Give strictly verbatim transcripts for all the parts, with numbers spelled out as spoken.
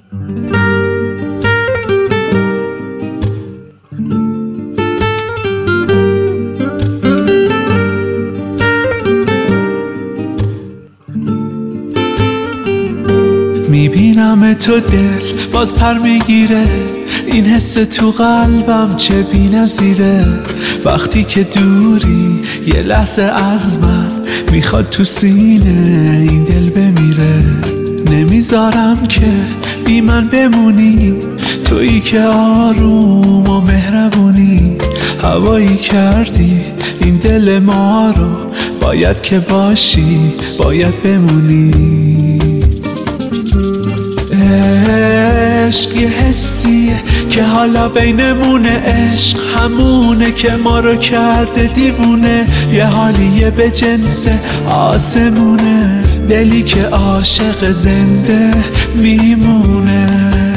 میبینم تو دل باز پر میگیره، این حس تو قلبم چه بی‌نظیره. وقتی که دوری یه لحظه از من میخواد تو سینه این دل بمیره. نمیذارم که بی من بمونی، تویی که آروم و مهربونی. هوایی کردی این دل ما رو، باید که باشی باید بمونی. عشق یه حسیه که حالا بینمونه، عشق همونه که ما رو کرده دیوونه. یه حالیه به جنس آسمونه، دلی که عاشق زنده میمونه.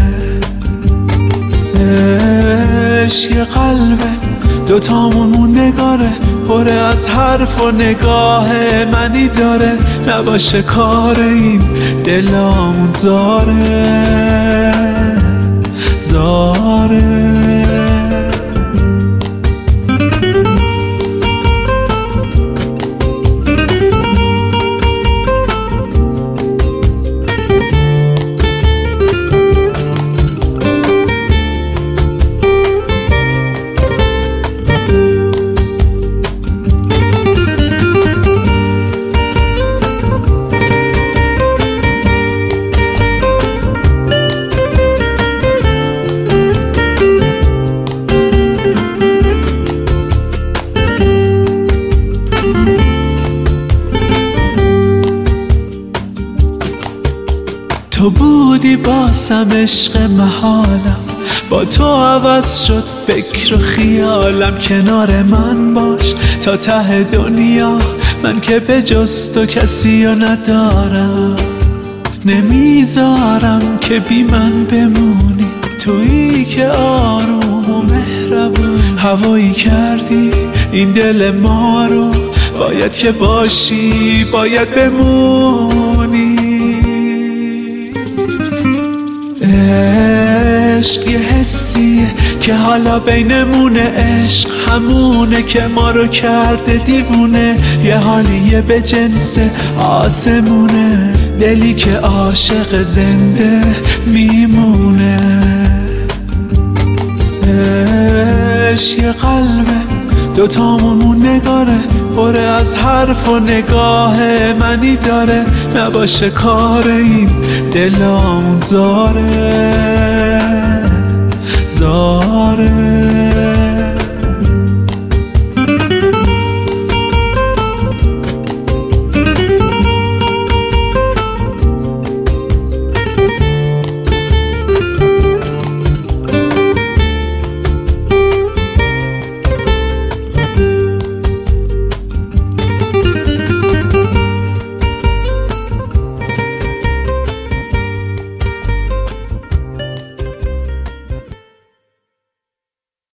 عشق یه قلبه دوتامون نگاره، پره از حرف و نگاه منی داره. نباشه کار این دلامون زاره زاره. تو بودی باسم عشق محالم، با تو عوض شد فکر و خیالم. کنار من باش تا ته دنیا، من که به جز تو کسی رو ندارم. نمیذارم که بی من بمونی، تویی که آروم و مهربون. هوایی کردی این دل ما رو، باید که باشی باید بمونی. عشق یه حسیه که حالا بینمونه، عشق همونه که ما رو کرده دیوونه. یه حالیه به جنس آسمونه، دلی که عاشق زنده میمونه. عشق یه قلبه دوتامون نگاره، پره از حرف و نگاه منی داره. نباشه کار این دلامون زاره زاره.